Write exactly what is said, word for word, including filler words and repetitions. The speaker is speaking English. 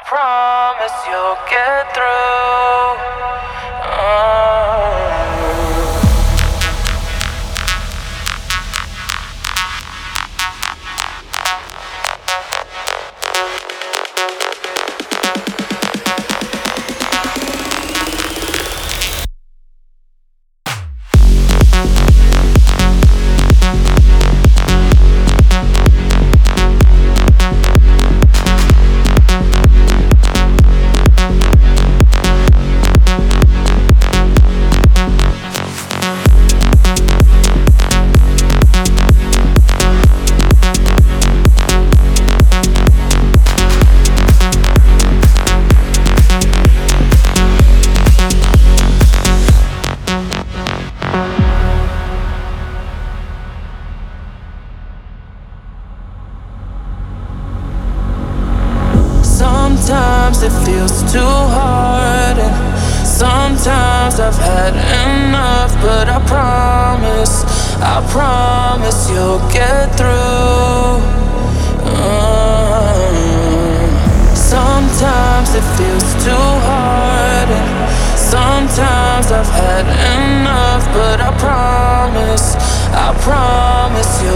promise you'll get through. Oh. Sometimes it feels too hard, and sometimes I've had enough. But I promise, I promise you'll get through. Uh, sometimes it feels too hard, and sometimes I've had enough. But I promise, I promise you'll